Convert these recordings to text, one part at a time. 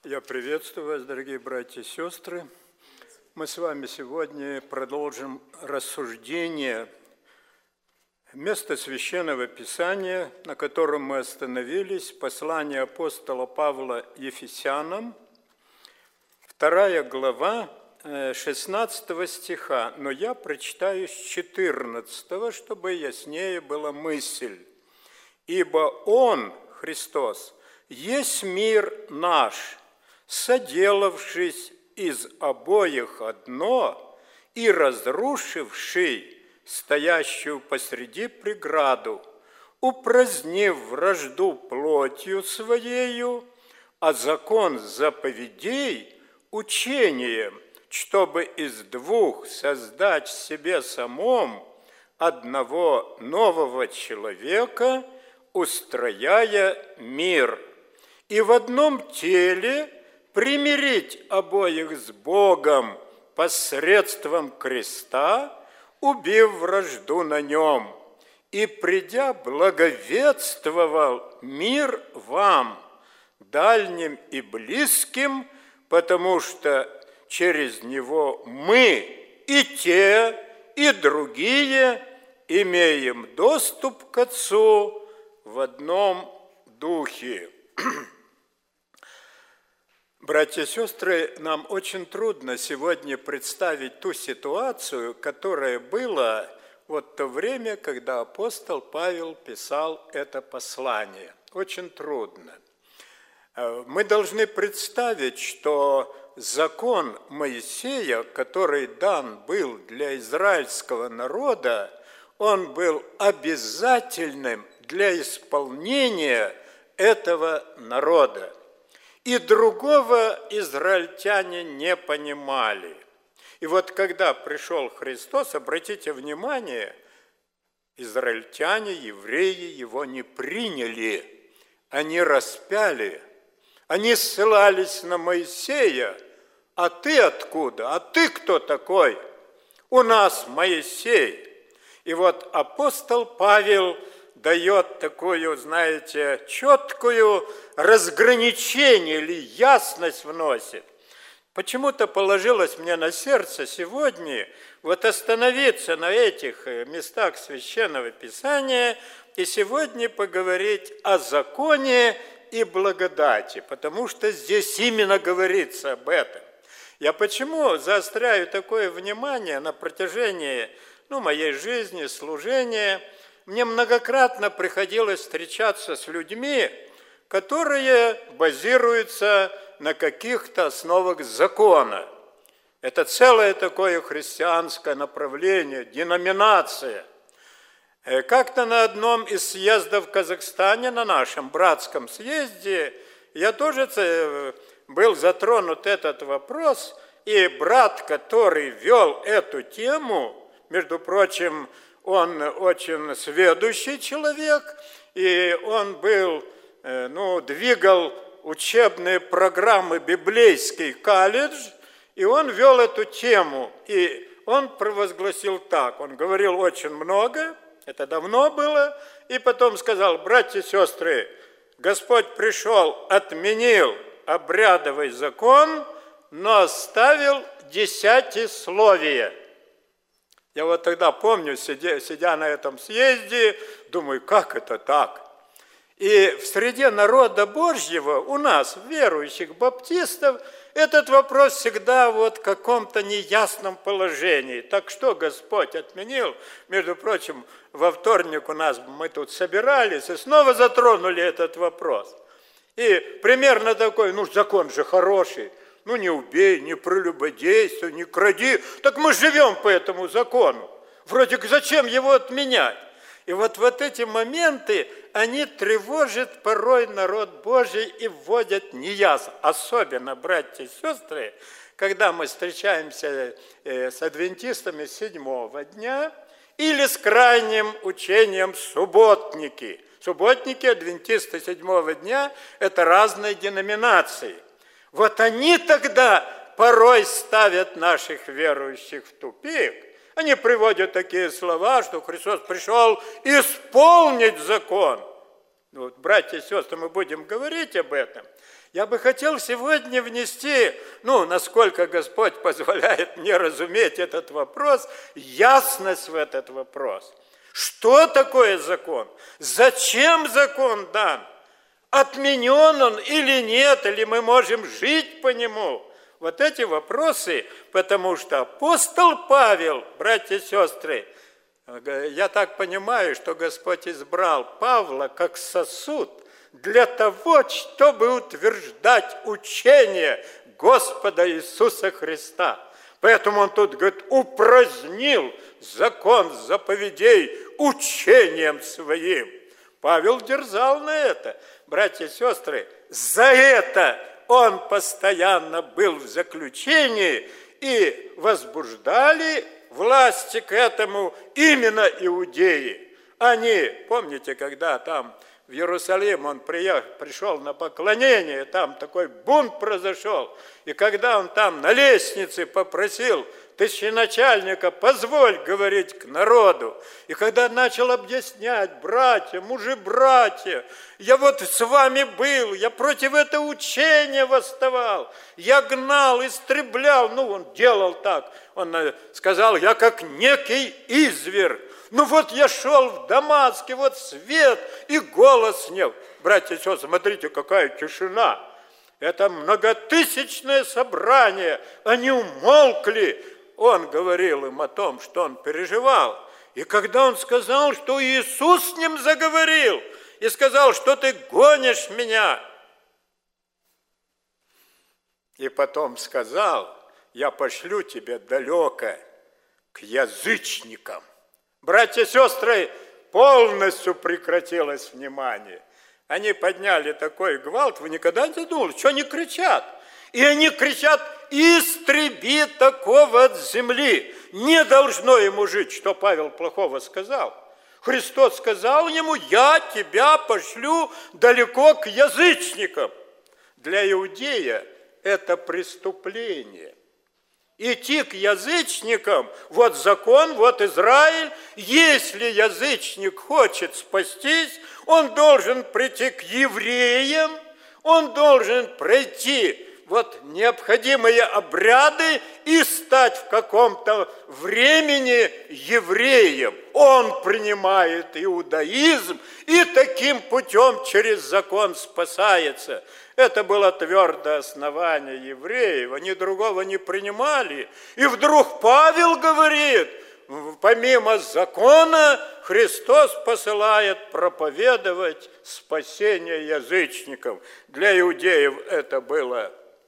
Я приветствую вас, дорогие братья и сестры. Мы с вами сегодня продолжим рассуждение места Священного Писания, на котором мы остановились, послание апостола Павла Ефесянам, 2 глава, 16 стиха. Но я прочитаю с 14, чтобы яснее была мысль. «Ибо Он, Христос, есть мир наш, соделавшись из обоих одно и разрушивший стоящую посреди преграду, упразднив вражду плотью своею, а закон заповедей учением, чтобы из двух создать в себе самом одного нового человека, устрояя мир, и в одном теле примирить обоих с Богом посредством креста, убив вражду на нем, и, придя, благовествовал мир вам, дальним и близким, потому что через него мы, и те, и другие, имеем доступ к Отцу в одном духе». Братья и сестры, нам очень трудно сегодня представить ту ситуацию, которая была в то время, когда апостол Павел писал это послание. Очень трудно. Мы должны представить, что закон Моисея, который дан был для израильского народа, он был обязательным для исполнения этого народа. И другого израильтяне не понимали. И вот когда пришел Христос, обратите внимание, израильтяне, евреи его не приняли, они распяли, они ссылались на Моисея. А ты откуда? А ты кто такой? У нас Моисей. И вот апостол Павел дает такую, знаете, четкую разграничение или ясность вносит. Почему-то положилось мне на сердце сегодня вот остановиться на этих местах Священного Писания и сегодня поговорить о законе и благодати, потому что здесь именно говорится об этом. Я почему заостряю такое внимание на протяжении моей жизни, служения? Мне многократно приходилось встречаться с людьми, которые базируются на каких-то основах закона. Это целое такое христианское направление, деноминация. Как-то на одном из съездов в Казахстане, на нашем братском съезде, я тоже был затронут этот вопрос, и брат, который вел эту тему, между прочим, он очень сведущий человек, и он двигал учебные программы библейский колледж, и он вел эту тему, и он провозгласил так, он говорил очень много, это давно было, и потом сказал: братья и сестры, Господь пришел, отменил обрядовый закон, но оставил десятисловие. Я вот тогда помню, сидя на этом съезде, думаю, как это так? И в среде народа Божьего, у нас, верующих баптистов, этот вопрос всегда в каком-то неясном положении. Так что Господь отменил? Между прочим, во вторник мы тут собирались и снова затронули этот вопрос. И примерно такой, закон же хороший. Не убей, не прелюбодействуй, не кради. Так мы живем по этому закону. Вроде зачем его отменять? И вот эти моменты, они тревожат порой народ Божий и вводят неясно. Особенно, братья и сестры, когда мы встречаемся с адвентистами седьмого дня или с крайним учением субботники. Субботники, адвентисты седьмого дня – это разные деноминации. Вот они тогда порой ставят наших верующих в тупик. Они приводят такие слова, что Христос пришел исполнить закон. Братья и сестры, мы будем говорить об этом. Я бы хотел сегодня внести, насколько Господь позволяет мне разуметь этот вопрос, ясность в этот вопрос. Что такое закон? Зачем закон дан? Отменен он или нет, или мы можем жить по нему? Вот эти вопросы, потому что апостол Павел, братья и сестры, я так понимаю, что Господь избрал Павла как сосуд для того, чтобы утверждать учение Господа Иисуса Христа. Поэтому он тут, говорит, упразднил закон заповедей учением своим. Павел дерзал на это. Братья и сестры, за это он постоянно был в заключении, и возбуждали власти к этому именно иудеи. Они, помните, когда там в Иерусалим он пришел на поклонение, там такой бунт произошел, и когда он там на лестнице попросил тысяченачальника, позволь говорить к народу, и когда начал объяснять: братья, мужи-братья, я вот с вами был, я против этого учения восставал, я гнал, истреблял, он делал так, он сказал: я как некий изверг. Вот я шел в Дамаске, вот свет и голос нев. Братья и сестры, смотрите, какая тишина. Это многотысячное собрание, они умолкли. Он говорил им о том, что он переживал. И когда он сказал, что Иисус с ним заговорил, и сказал, что ты гонишь меня. И потом сказал: я пошлю тебя далеко к язычникам. Братья и сестры, полностью прекратилось внимание. Они подняли такой гвалт, вы никогда не думали, что они кричат? И они кричат: истреби такого от земли. Не должно ему жить, что Павел плохого сказал. Христос сказал ему: я тебя пошлю далеко к язычникам. Для иудея это преступление. Идти к язычникам, вот закон, вот Израиль. Если язычник хочет спастись, он должен прийти к евреям, он должен пройти необходимые обряды и стать в каком-то времени евреем. Он принимает иудаизм и таким путем через закон спасается. Это было твердое основание евреев, они другого не принимали. И вдруг Павел говорит: помимо закона Христос посылает проповедовать спасение язычникам. Для иудеев это было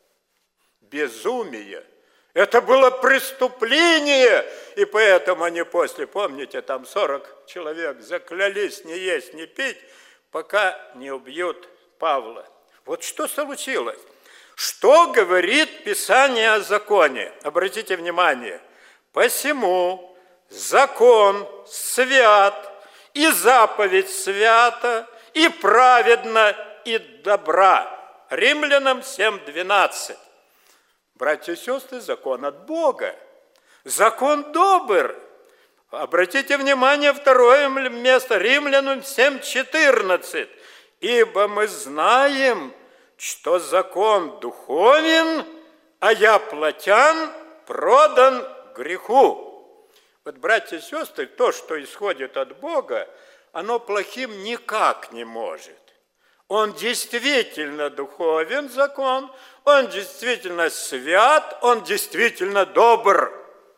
безумие, это было преступление, и поэтому они после, помните, там 40 человек заклялись не есть, не пить, пока не убьют Павла. Вот что случилось? Что говорит Писание о законе? Обратите внимание. Посему закон свят, и заповедь свята, и праведна, и добра. Римлянам 7:12. Братья и сестры, закон от Бога. Закон добр. Обратите внимание, второе место, Римлянам 7:14. Ибо мы знаем, что закон духовен, а я плотян продан греху. Вот, братья и сестры, то, что исходит от Бога, оно плохим никак не может. Он действительно духовен, закон, он действительно свят, он действительно добр.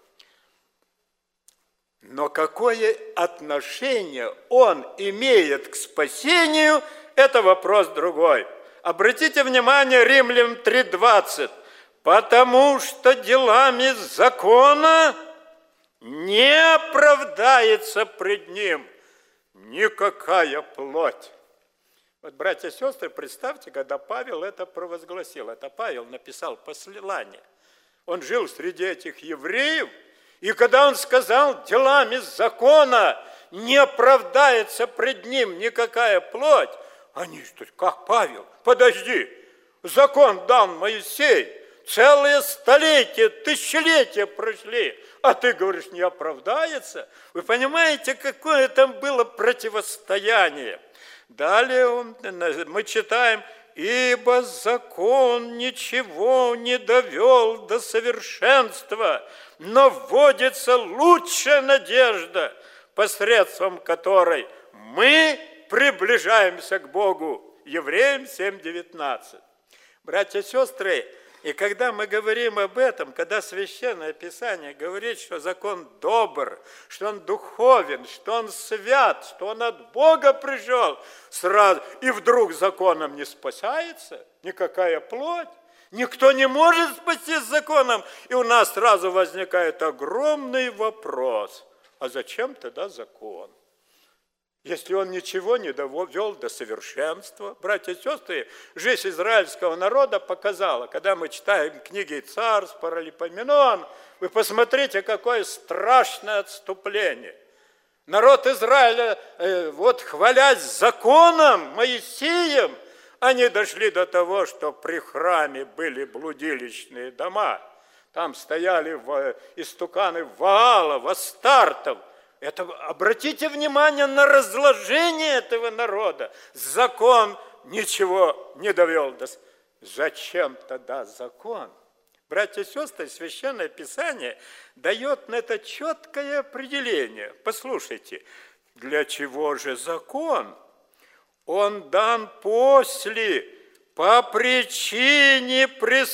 Но какое отношение он имеет к спасению, это вопрос другой. Обратите внимание, Римлянам 3:20. Потому что делами закона не оправдается пред ним никакая плоть. Вот, братья и сестры, представьте, когда Павел это провозгласил. Это Павел написал послание. Он жил среди этих евреев, и когда он сказал: делами закона не оправдается пред ним никакая плоть, они что, как Павел? Подожди, закон дан Моисей, целые столетия, тысячелетия прошли, а ты говоришь, не оправдается? Вы понимаете, какое там было противостояние? Далее мы читаем: ибо закон ничего не довел до совершенства, но вводится лучшая надежда, посредством которой мы приближаемся к Богу. Евреям 7:19. Братья и сестры, и когда мы говорим об этом, когда Священное Писание говорит, что закон добр, что он духовен, что он свят, что он от Бога пришел, сразу, и вдруг законом не спасается никакая плоть, никто не может спастись законом, и у нас сразу возникает огромный вопрос, а зачем тогда закон? Если он ничего не довел до совершенства. Братья и сестры, жизнь израильского народа показала, когда мы читаем книги Царств, Паралипоменон, вы посмотрите, какое страшное отступление. Народ Израиля, вот хвалясь законом Моисеем, они дошли до того, что при храме были блудилищные дома. Там стояли истуканы Ваалов, Астартов. Это, обратите внимание на разложение этого народа. Закон ничего не довел до... Зачем тогда закон? Братья и сестры, Священное Писание дает на это четкое определение. Послушайте, для чего же закон? Он дан после, по причине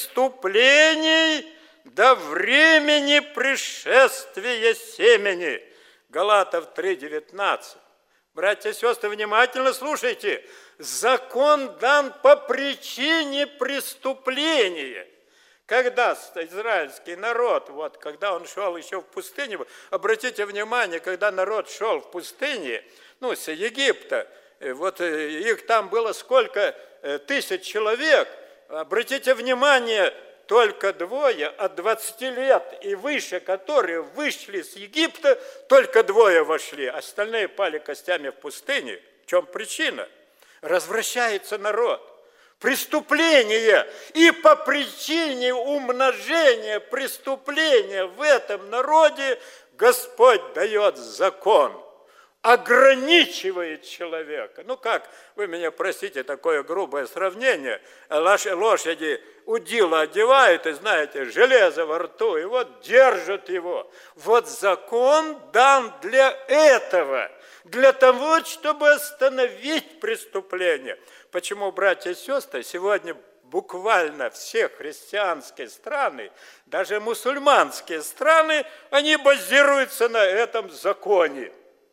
преступлений до времени пришествия семени. Галатов 3:19. Братья и сестры, внимательно слушайте. Закон дан по причине преступления. Когда израильский народ, вот, когда он шел еще в пустыню, обратите внимание, когда народ шел в пустыне, с Египта, вот их там было сколько тысяч человек, обратите внимание, только двое от 20 лет и выше, которые вышли с Египта, только двое вошли, остальные пали костями в пустыне. В чем причина? Развращается народ. Преступление. И по причине умножения преступления в этом народе Господь дает закон. Ограничивает человека. Как, вы меня простите, такое грубое сравнение. Лошади удила одевают, и знаете, железо во рту, и вот держат его. Вот закон дан для этого, для того, чтобы остановить преступление. Почему, братья и сестры, сегодня буквально все христианские страны, даже мусульманские страны, они базируются на этом законе.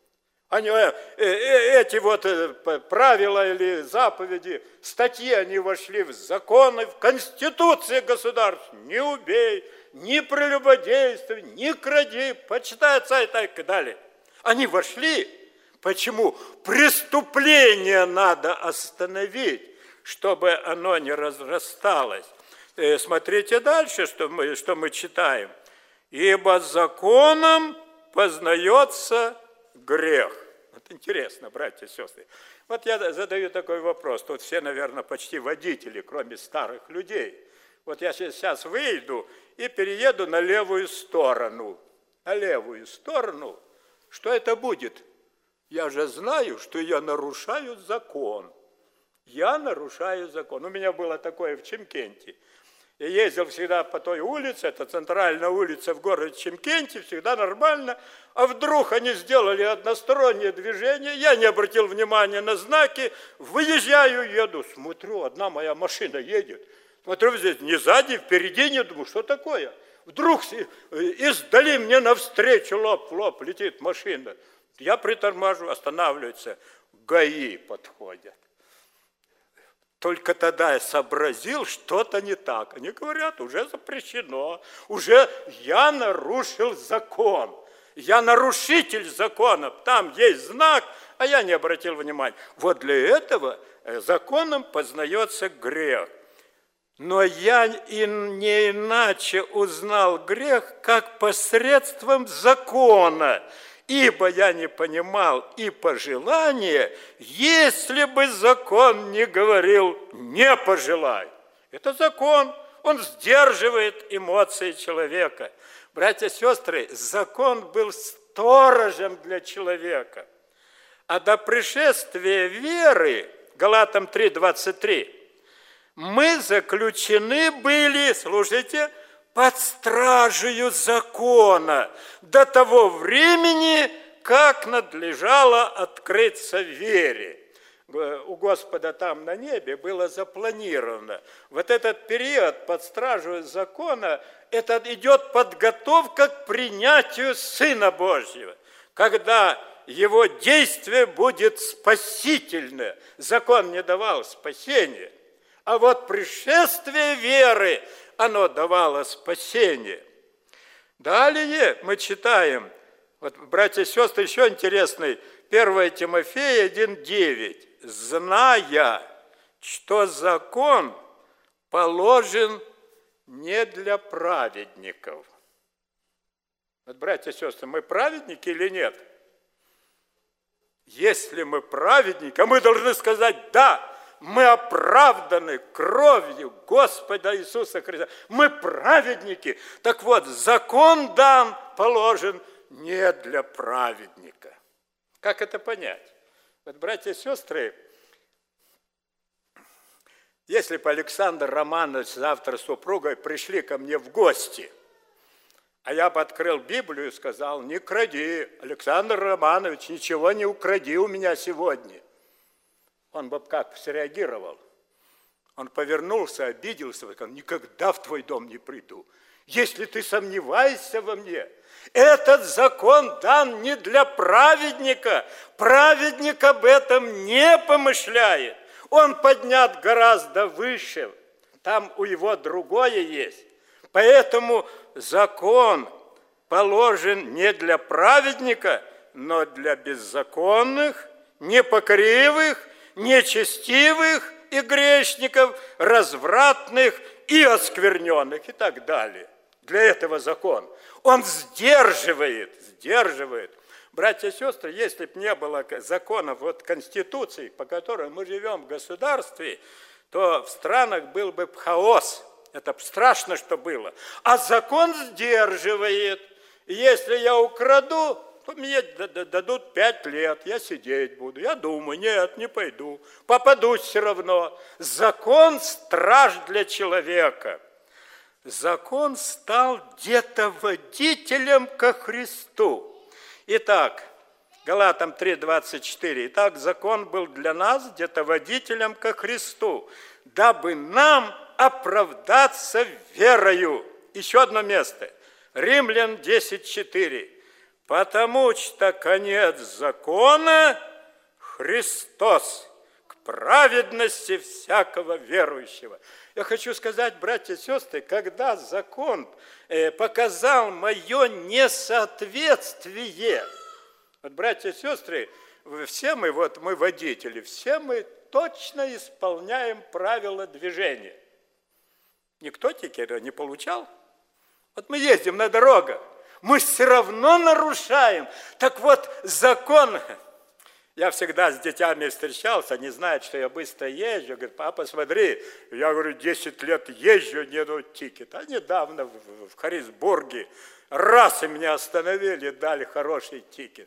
Эти вот правила или заповеди, статьи, они вошли в законы, в конституции государств. Не убей, не прелюбодействуй, не кради, почитай отца и так далее. Они вошли. Почему? Преступление надо остановить, чтобы оно не разрасталось. Смотрите дальше, что мы читаем. Ибо законом познается грех. Вот интересно, братья и сестры. Вот я задаю такой вопрос. Тут все, наверное, почти водители, кроме старых людей. Вот я сейчас выйду и перееду на левую сторону. На левую сторону. Что это будет? Я же знаю, что я нарушаю закон. Я нарушаю закон. У меня было такое в Чимкенте. Я ездил всегда по той улице, это центральная улица в городе Чимкенте, всегда нормально. А вдруг они сделали одностороннее движение, я не обратил внимания на знаки, выезжаю, еду, смотрю, одна моя машина едет. Смотрю, здесь не сзади, впереди, не думаю, что такое. Вдруг издали мне навстречу, лоб в лоб летит машина. Я притормаживаю, останавливается, ГАИ подходят. Только тогда я сообразил, что-то не так. Они говорят, уже запрещено, уже я нарушил закон. Я нарушитель закона. Там есть знак, а я не обратил внимания. Вот для этого законом познается грех. Но я не иначе узнал грех, как посредством закона. Ибо я не понимал и пожелания, если бы закон не говорил «не пожелай». Это закон, он сдерживает эмоции человека. Братья и сестры, закон был сторожем для человека. А до пришествия веры, Галатам 3:23, Мы заключены были, слушайте, под стражею закона до того времени, как надлежало открыться вере. У Господа там на небе было запланировано. Вот этот период под стражей закона, это идет подготовка к принятию Сына Божьего, когда его действие будет спасительное. Закон не давал спасения, а вот пришествие веры, оно давало спасение. Далее мы читаем, вот, братья и сестры, еще интересный, 1 Тимофея 1:9. «Зная, что закон положен не для праведников». Вот, братья и сестры, мы праведники или нет? Если мы праведники, а мы должны сказать «да», мы оправданы кровью Господа Иисуса Христа. Мы праведники. Так вот, закон дан, положен не для праведника. Как это понять? Вот, братья и сестры, если бы Александр Романович завтра с супругой пришли ко мне в гости, а я бы открыл Библию и сказал: не кради, Александр Романович, ничего не укради у меня сегодня. Он бы как среагировал? Он повернулся, обиделся, и сказал: никогда в твой дом не приду. Если ты сомневаешься во мне, этот закон дан не для праведника. Праведник об этом не помышляет. Он поднят гораздо выше. Там у его другое есть. Поэтому закон положен не для праведника, но для беззаконных, непокоривых, нечестивых и грешников, развратных и оскверненных и так далее. Для этого закон. Он сдерживает. Братья и сестры, если бы не было законов, вот Конституции, по которой мы живем в государстве, то в странах был бы хаос. Это страшно, что было. А закон сдерживает. Если я украду, то мне дадут 5 лет, я сидеть буду. Я думаю, нет, не пойду. Попадусь все равно. Закон – страж для человека. Закон стал где-то водителем ко Христу. Итак, Галатам 3:24. Итак, закон был для нас где-то водителем ко Христу, дабы нам оправдаться верою. Еще одно место. Римлян 10:4. Потому что конец закона – Христос, к праведности всякого верующего. Я хочу сказать, братья и сестры, когда закон показал мое несоответствие, вот, братья и сестры, все мы, вот мы водители, все мы точно исполняем правила движения. Никто тикера не получал? Вот мы ездим на дорогах, мы все равно нарушаем. Так вот, закон... Я всегда с детьми встречался, они знают, что я быстро езжу. Говорят: папа, смотри, я говорю, 10 лет езжу, нету тикета. А недавно в Харрисбурге раз и меня остановили, дали хороший тикет.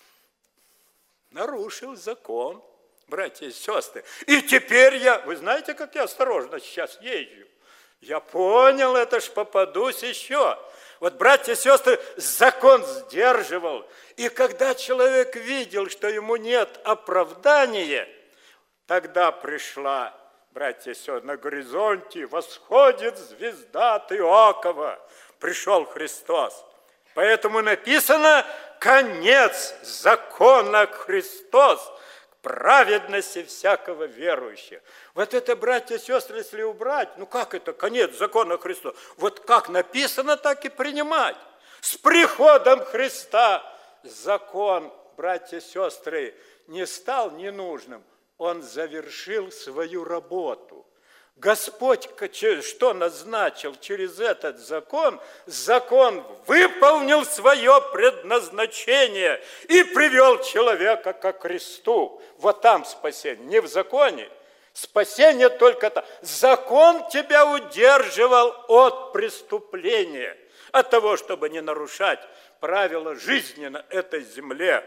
Нарушил закон, братья и сестры. И теперь вы знаете, как я осторожно сейчас езжу? Я понял, это ж попадусь еще. Вот, братья и сестры, закон сдерживал. И когда человек видел, что ему нет оправдания, тогда пришла, братья и сестры, на горизонте восходит звезда Иакова. Пришел Христос. Поэтому написано: конец закона Христос, к праведности всякого верующего. Вот это, братья и сестры, если убрать, ну как это, конец закона Христа? Вот как написано, так и принимать. С приходом Христа закон, братья и сестры, не стал ненужным. Он завершил свою работу. Господь что назначил через этот закон? Закон выполнил свое предназначение и привел человека ко Христу. Вот там спасение, не в законе. Спасение только там. Закон тебя удерживал от преступления, от того, чтобы не нарушать правила жизни на этой земле.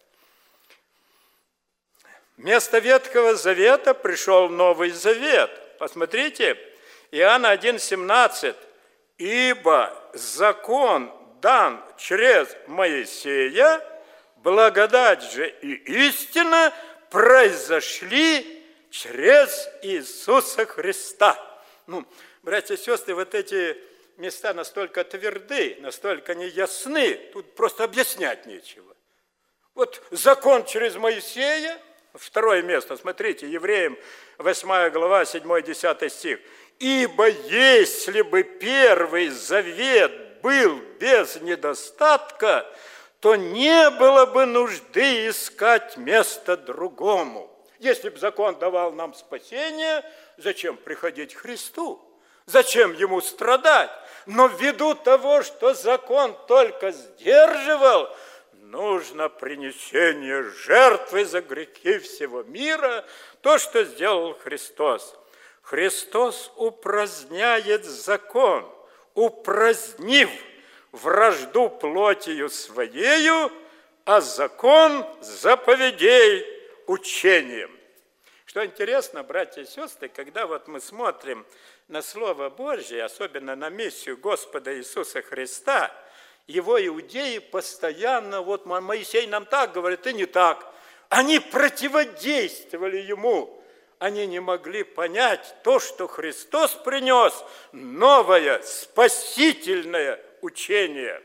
Вместо Ветхого Завета пришел Новый Завет. Посмотрите, Иоанна 1,17. «Ибо закон дан через Моисея, благодать же и истина произошли через Иисуса Христа». Братья и сестры, вот эти места настолько тверды, настолько неясны, тут просто объяснять нечего. Вот закон через Моисея, второе место, смотрите, Евреям 8 глава, 7-10 стих. «Ибо если бы первый завет был без недостатка, то не было бы нужды искать место другому». Если бы закон давал нам спасение, зачем приходить к Христу? Зачем ему страдать? Но ввиду того, что закон только сдерживал, нужно принесение жертвы за грехи всего мира, то, что сделал Христос. Христос упраздняет закон, упразднив вражду плотью своею, а закон заповедей учением. Что интересно, братья и сестры, когда вот мы смотрим на Слово Божье, особенно на миссию Господа Иисуса Христа, его иудеи постоянно, вот Моисей нам так говорит, и не так, они противодействовали ему. Они не могли понять то, что Христос принес, новое, спасительное учение.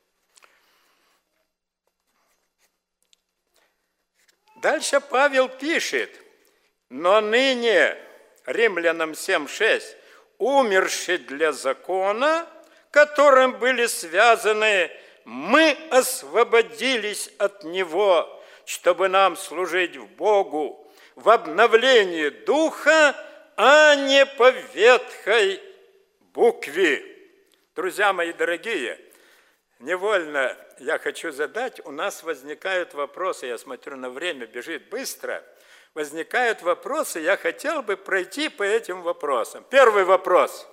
Дальше Павел пишет, но ныне, Римлянам 7:6, умерши для закона, которым были связаны, мы освободились от него, чтобы нам служить в Богу в обновлении духа, а не по ветхой букве. Друзья мои дорогие, невольно я хочу задать, у нас возникают вопросы, я смотрю, на время бежит быстро, возникают вопросы, я хотел бы пройти по этим вопросам. Первый вопрос.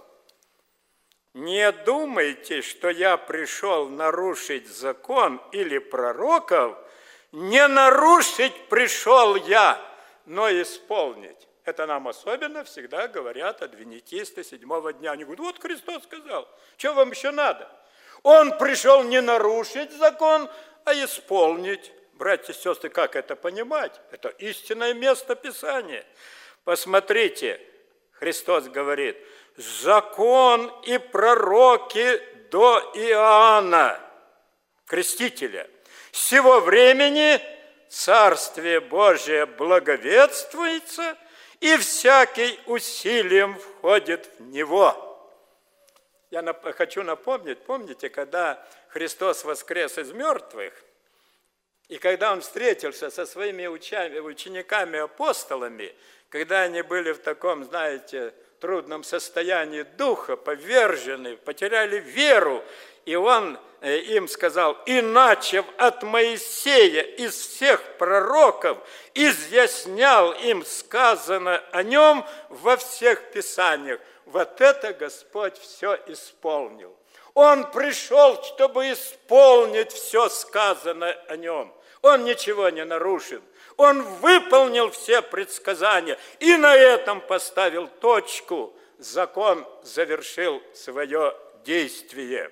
Не думайте, что я пришел нарушить закон или пророков, не нарушить пришел я, но исполнить. Это нам особенно всегда говорят адвентисты 7-го дня. Они говорят, вот Христос сказал, что вам еще надо? Он пришел не нарушить закон, а исполнить. Братья и сестры, как это понимать? Это истинное место Писания. Посмотрите, Христос говорит, закон и пророки до Иоанна, Крестителя. С сего времени Царствие Божие благовествуется, и всякий усилием входит в него. Я хочу напомнить, помните, когда Христос воскрес из мертвых, и когда Он встретился со своими учениками-апостолами, когда они были в таком, знаете, трудном состоянии духа, повержены, потеряли веру, и Он им сказал, иначе от Моисея из всех пророков изъяснял им сказано о нем во всех Писаниях. Вот это Господь все исполнил. Он пришел, чтобы исполнить все сказанное о нем. Он ничего не нарушил. Он выполнил все предсказания и на этом поставил точку. Закон завершил свое действие.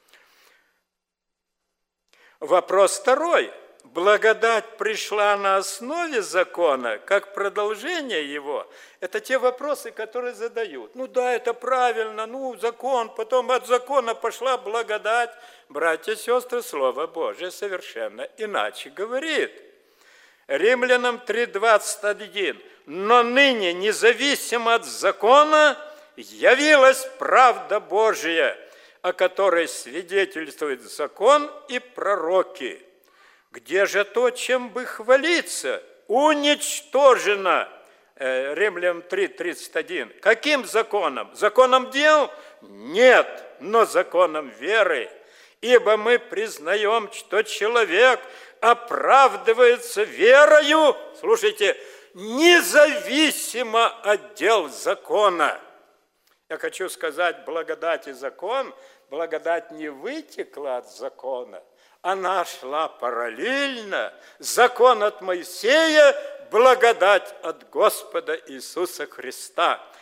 Вопрос второй. Благодать пришла на основе закона, как продолжение его. Это те вопросы, которые задают. Ну да, это правильно, закон, потом от закона пошла благодать. Братья и сестры, Слово Божие совершенно иначе говорит. Римлянам 3:21. Но ныне, независимо от закона, явилась правда Божия, о которой свидетельствует закон и пророки. Где же то, чем бы хвалиться? Уничтожено. Римлянам 3:31. Каким законом? Законом дел? Нет, но законом веры. Ибо мы признаем, что человек оправдывается верою, слушайте, независимо от дел закона. Я хочу сказать, благодать и закон, благодать не вытекла от закона, она шла параллельно. Закон от Моисея, благодать от Господа Иисуса Христа.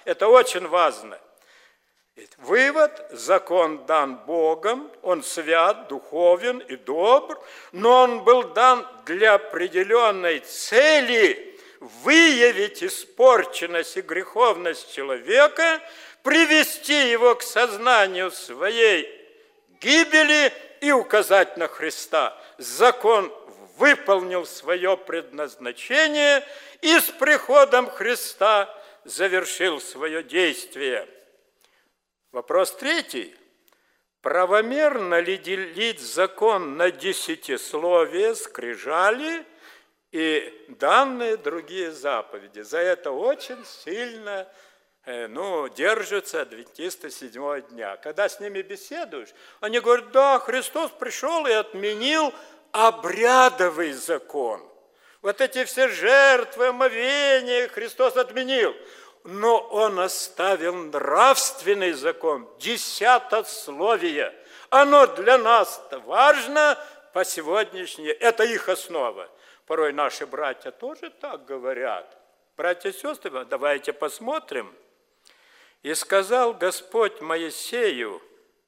Это очень важно. Вывод: закон дан Богом, он свят, духовен и добр, но он был дан для определенной цели выявить испорченность и греховность человека, привести его к сознанию своей гибели и указать на Христа. Закон выполнил свое предназначение и с приходом Христа завершил свое действие. Вопрос третий. Правомерно ли делить закон на десятисловие, скрижали и данные другие заповеди? За это очень сильно держатся адвентисты седьмого дня. Когда с ними беседуешь, они говорят: да, Христос пришел и отменил обрядовый закон. Вот эти все жертвы, омовения Христос отменил. Но Он оставил нравственный закон, десятословие. Оно для нас важно по сегодняшней, это их основа. Порой наши братья тоже так говорят. Братья и сестры, давайте посмотрим. «И сказал Господь Моисею: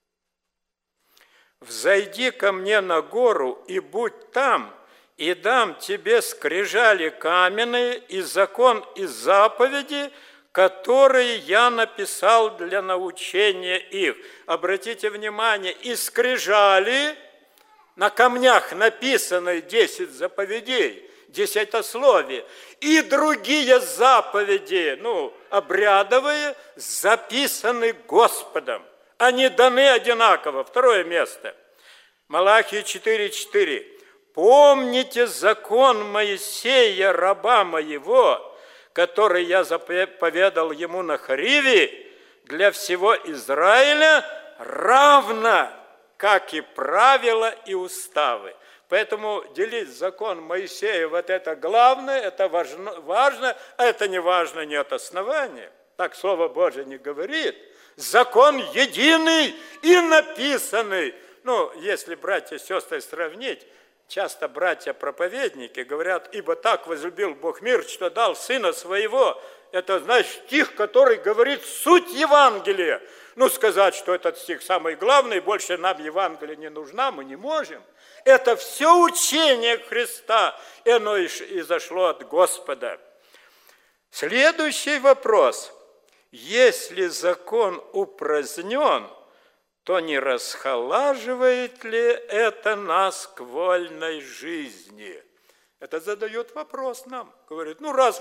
взойди ко мне на гору и будь там, и дам тебе скрижали каменные и закон и заповеди, которые я написал для научения их». Обратите внимание, и скрижали, на камнях написаны 10 заповедей, десятословие, и другие заповеди, обрядовые, записаны Господом. Они даны одинаково. Второе место. Малахия 4:4. «Помните закон Моисея, раба моего, который я заповедал ему на Хориве, для всего Израиля, равно, как и правила и уставы». Поэтому делить закон Моисея, вот это главное, это важно, а это не важно, нет основания. Так Слово Божие не говорит. Закон единый и написанный. Если братья и сестры сравнить, часто братья-проповедники говорят: «Ибо так возлюбил Бог мир, что дал Сына Своего». Это, стих, который говорит суть Евангелия. Сказать, что этот стих самый главный, больше нам Евангелие не нужна, мы не можем. Это все учение Христа, и оно изошло от Господа. Следующий вопрос. Если закон упразднен, то не расхолаживает ли это нас к вольной жизни? Это задает вопрос нам. Говорит: раз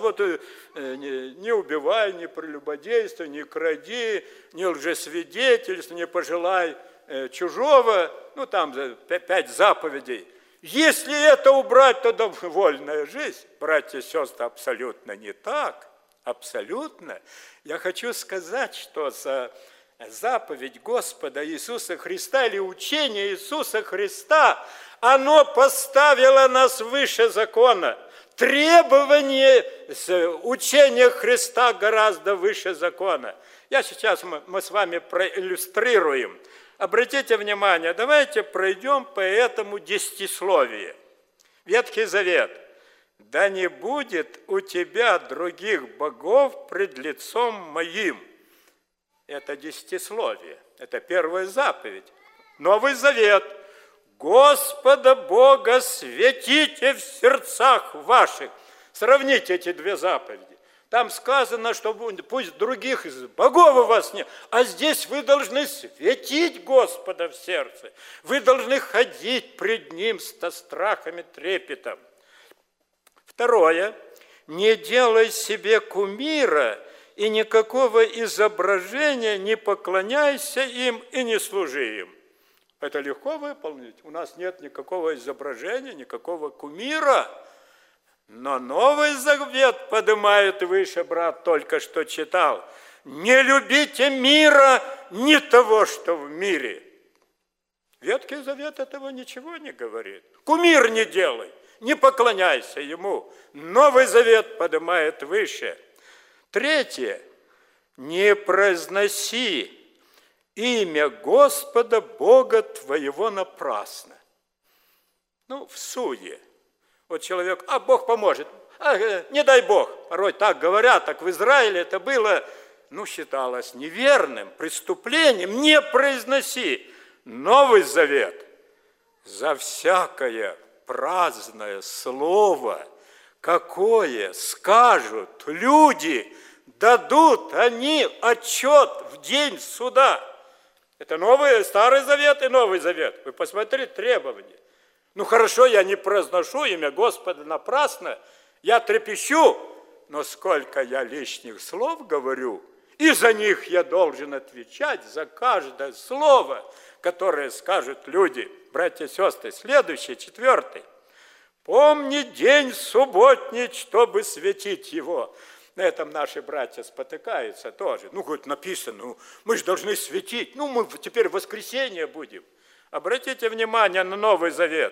не убивай, не прелюбодействуй, не кради, не лжесвидетельствуй, не пожелай чужого, 5 заповедей. Если это убрать, то вольная жизнь. Братья и сестры, абсолютно не так. Абсолютно. Я хочу сказать, что за заповедь Господа Иисуса Христа или учение Иисуса Христа, оно поставило нас выше закона. Требование учения Христа гораздо выше закона. Мы с вами проиллюстрируем. Обратите внимание, давайте пройдем по этому десятисловию. Ветхий Завет. «Да не будет у тебя других богов пред лицом моим». Это десятисловие, это первая заповедь. Новый Завет. «Господа Бога светите в сердцах ваших». Сравните эти 2 заповеди. Там сказано, что пусть других богов у вас нет, а здесь вы должны светить Господа в сердце. Вы должны ходить пред Ним со страхом и трепетом. Второе. Не делай себе кумира и никакого изображения, не поклоняйся им и не служи им. Это легко выполнить. У нас нет никакого изображения, никакого кумира. Но Новый Завет поднимает выше, брат только что читал. Не любите мира, ни того, что в мире. Ветхий Завет этого ничего не говорит. Кумир не делай, не поклоняйся ему. Новый Завет поднимает выше. Третье. Не произноси имя Господа Бога твоего напрасно. В суе. Вот человек: Бог поможет. Не дай Бог. Порой так говорят, так в Израиле это было. считалось неверным, преступлением. Не произноси. Новый Завет. За всякое праздное слово, какое скажут люди, дадут они отчет в день суда. Это Старый Завет и Новый Завет. Вы посмотрите требования. Хорошо, я не произношу имя Господа напрасно, я трепещу, но сколько я лишних слов говорю, и за них я должен отвечать, за каждое слово, которое скажут люди. Братья и сестры, следующий, 4. Помни день субботний, чтобы светить его. На этом наши братья спотыкаются тоже. Хоть написано, мы же должны светить. Мы теперь в воскресенье будем. Обратите внимание на Новый Завет.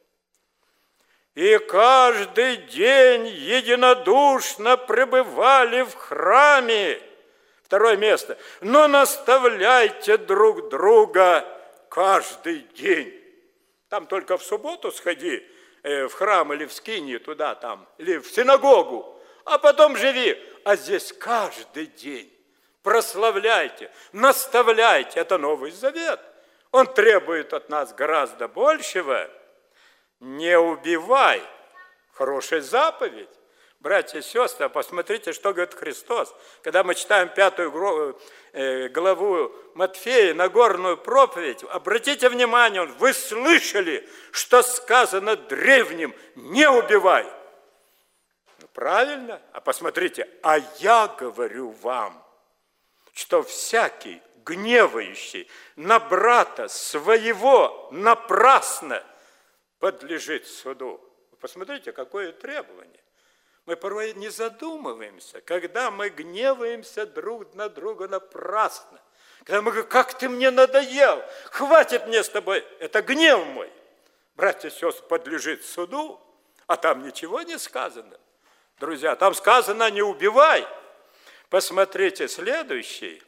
И каждый день единодушно пребывали в храме. 2 место. Но наставляйте друг друга каждый день. Там только в субботу сходи в храм или в скинию туда там, или в синагогу, а потом живи. А здесь каждый день прославляйте, наставляйте. Это Новый Завет. Он требует от нас гораздо большего. Не убивай. Хорошая заповедь. Братья и сестры, посмотрите, что говорит Христос. Когда мы читаем 5 главу Матфея, Нагорную проповедь, обратите внимание, вы слышали, что сказано древним: не убивай. Правильно? А посмотрите, а я говорю вам, что всякий гневающий на брата своего напрасно подлежит суду. Посмотрите, какое требование. Мы порой не задумываемся, когда мы гневаемся друг на друга напрасно. Когда мы говорим: как ты мне надоел, хватит мне с тобой, это гнев мой. Братья и сестры, подлежит суду, а там ничего не сказано. Друзья, там сказано: не убивай. Посмотрите следующий.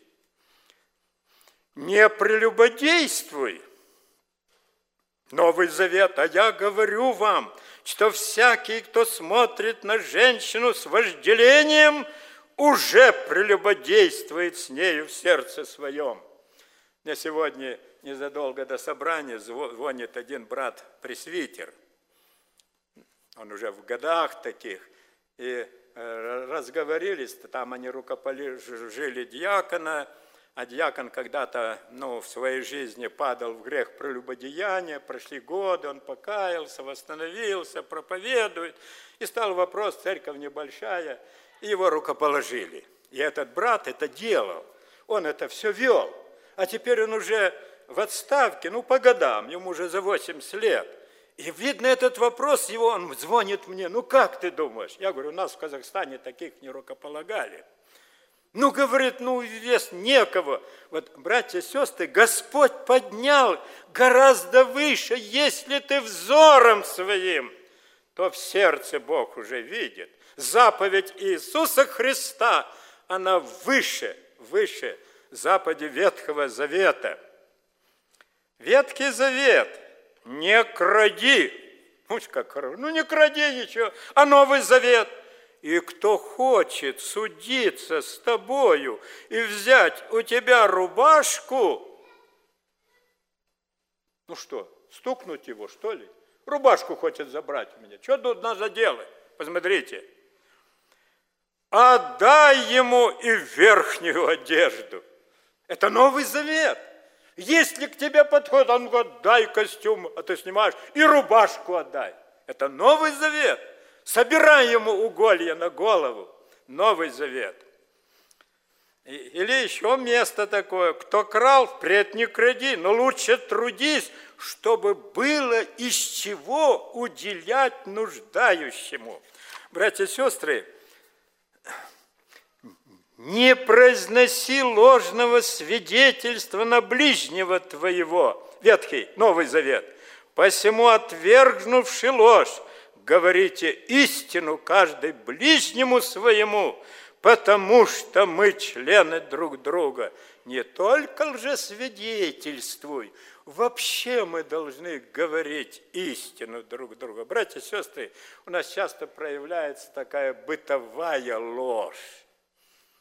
Не прелюбодействуй. Новый Завет, а я говорю вам, что всякий, кто смотрит на женщину с вожделением, уже прелюбодействует с нею в сердце своем. Мне сегодня незадолго до собрания звонит один брат-пресвитер. Он уже в годах таких. И разговорились, там они рукоположили диакона, а диакон когда-то в своей жизни падал в грех прелюбодеяния, прошли годы, он покаялся, восстановился, проповедует. И стал вопрос, церковь небольшая, и его рукоположили. И этот брат это делал, он это все вел. А теперь он уже в отставке, по годам, ему уже за 80 лет. И видно этот вопрос его, он звонит мне: как ты думаешь? Я говорю: у нас в Казахстане таких не рукополагали. Говорит, вес некого. Вот, братья и сестры, Господь поднял гораздо выше. Если ты взором своим, то в сердце Бог уже видит. Заповедь Иисуса Христа, она выше заповеди Ветхого Завета. Ветхий Завет: не кради. Не кради ничего. А Новый Завет: и кто хочет судиться с тобою и взять у тебя рубашку, стукнуть его, что ли? Рубашку хочет забрать у меня. Что тут надо делать? Посмотрите. Отдай ему и верхнюю одежду. Это Новый Завет. Если к тебе подходит, он говорит: дай костюм, а ты снимаешь, и рубашку отдай. Это Новый Завет. Собирай ему уголья на голову. Новый Завет. Или еще место такое: кто крал, впредь не кради, но лучше трудись, чтобы было из чего уделять нуждающему. Братья и сестры, не произноси ложного свидетельства на ближнего твоего. Ветхий, Новый Завет. Посему, отвергнувши ложь, говорите истину каждый ближнему своему, потому что мы члены друг друга. Не только лжесвидетельствуй, вообще мы должны говорить истину друг другу. Братья и сестры, у нас часто проявляется такая бытовая ложь.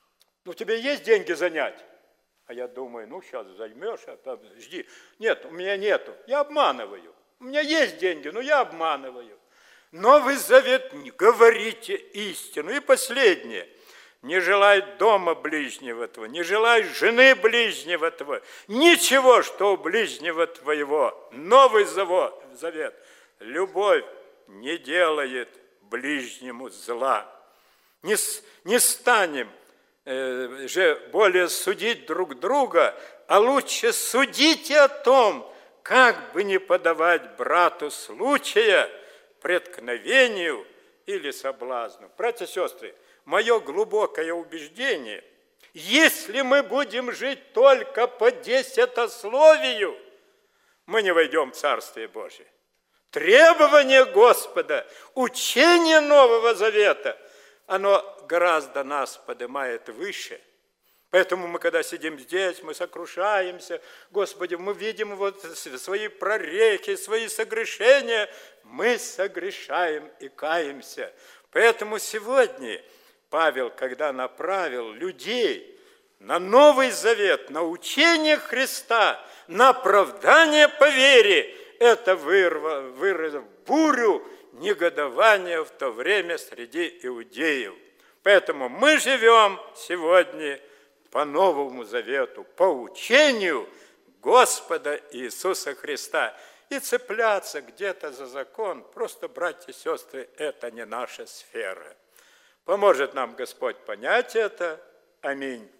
ну, у тебя есть деньги занять? А я думаю, ну, сейчас займешь, жди. Нет, у меня нету, я обманываю. У меня есть деньги, но я обманываю. Новый Завет, говорите истину. И последнее. Не желай дома ближнего твоего, не желай жены ближнего твоего, ничего, что у ближнего твоего. Новый Завет. Любовь не делает ближнему зла. Не станем же более судить друг друга, а лучше судите о том, как бы не подавать брату случая преткновению или соблазну. Братья и сестры, мое глубокое убеждение, если мы будем жить только по десятословию, мы не войдем в Царствие Божие. Требование Господа, учение Нового Завета, оно гораздо нас поднимает выше. Поэтому мы, когда сидим здесь, мы сокрушаемся. Господи, мы видим вот свои прорехи, свои согрешения. Мы согрешаем и каемся. Поэтому сегодня Павел, когда направил людей на Новый Завет, на учение Христа, на оправдание по вере, это выразило бурю негодования в то время среди иудеев. Поэтому мы живем сегодня по Новому Завету, по учению Господа Иисуса Христа. И цепляться где-то за закон, просто, братья и сестры, это не наша сфера. Поможет нам Господь понять это. Аминь.